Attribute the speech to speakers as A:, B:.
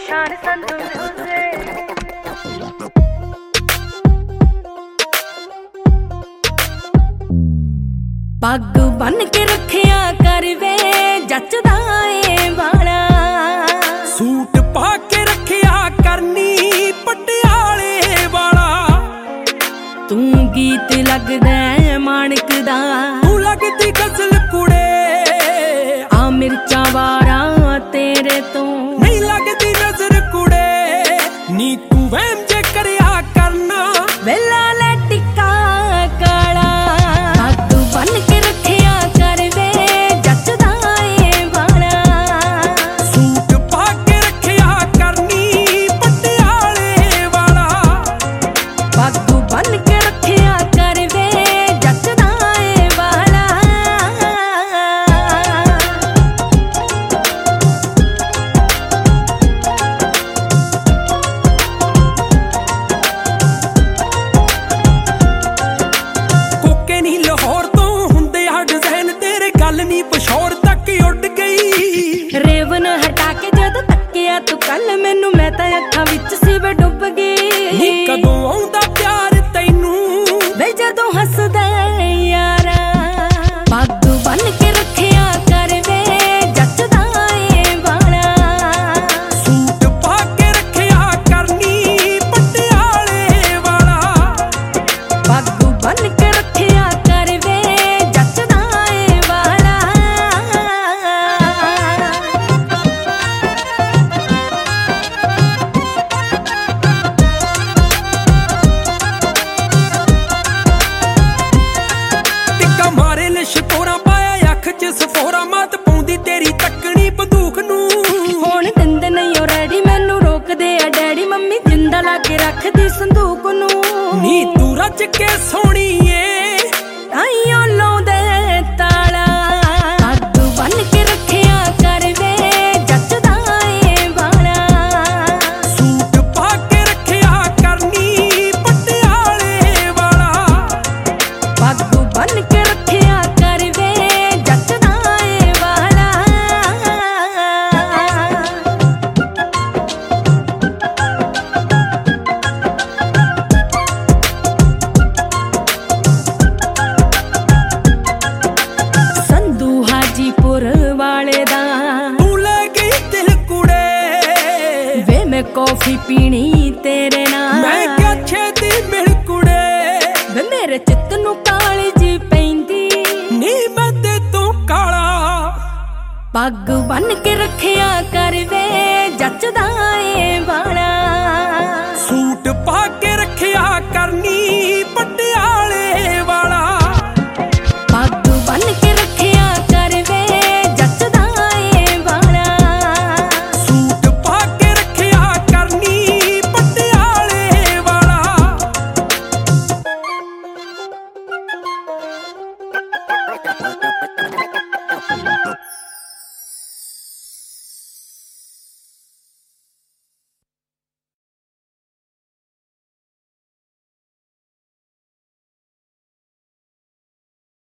A: शान संधू पग बन के रखिया कर वे जचदा ए वाला
B: सूट पा के रखिया करनी पटियाले वाला
A: तू गीत लगदा माणक दा
B: तू लगदी गजल कुड़े
A: आ मिर्चा वारा तेरे तो
B: नहीं लगदी नजर कुड़े नी तू वहम जे करया करना
A: वेला ले टिक्का काला पग बन के रखिया कर वे जचदा ए वाला
B: सूट पा के रखिया करनी पटियाले वाला
A: पग बन के रखिया कर वे जचदा ए वाला
B: कोके नी लाहौर तो हुंदे आ डिजाइन तेरे गल नी पछोड़ तक उड़ गई
A: रेवन हटा के जद तकिया तू कल मैनू मैं तां अखां विच सी वे डुब
B: नी
A: गई
B: कदों आउंदा प्यार तैनू
A: वे जदों हसदा यारा पग बन के रखिया कर वे जचदा ए वाला
B: सूट पा के रखिया करनी पटियाले वाला
A: पग बन के रखिया कर वे जचदा ए वाला
B: टिक्का मारे लिशकोरा पाया अख च सफोरा मत पाउंदी तेरी तकनी बंदूक नू
A: ਹੁਣ ਦਿੰਦੇ ਨਹੀਂ ਉਹ ਰੈਡੀ ਮੈਨੂੰ ਰੋਕਦੇ ਆ ਡੈਡੀ ਮੰਮੀ ਜਿੰਦਾ ਲਾ ਕੇ ਰੱਖਦੀ ਸੰਦੂਕ ਨੂੰ
B: ਨੀ ਤੂੰ ਰੱਜ ਕੇ ਸੋਹਣੀਏ
A: ਆਈਓ ਲਾਉਂਦੇ ਤਾਲਾ ਪੱਗ ਬੰਨ ਕੇ ਰੱਖਿਆ ਕਰ ਵੇ ਜੱਚਦਾ ਏ ਵਾਲਾ
B: सूट पा के रखिया करनी पटियाले वाला
A: ਪੱਗ ਬੰਨ ਕੇ ਰੱਖਿਆ ਕਰ ਵੇ ਜੱਚਦਾ ਏ ਵਾਲਾ ਸੰਧੂ ਹਾਜੀਪੁਰ ਵਾਲੇ ਦਾ
B: तू ले गई दिल कुड़े
A: ਵੇ ਮੈਂ ਕੌਫੀ ਪੀਣੀ ਤੇਰੇ ਨਾਲ
B: मैं क्या छेदी मिल कुड़े
A: ਵੇ ਮੇਰੇ ਚਿੱਤ ਨੂੰ ਕਾਲੀ ਜੀ ਪੈਂਦੀ
B: नी मैं ते तू काला
A: ਪੱਗ ਬੰਨ ਕੇ ਰੱਖਿਆ ਕਰ ਵੇ ਜੱਚਦਾ ਏ ਵਾਲਾ
B: सूट पा के रखिया करनी पटियाले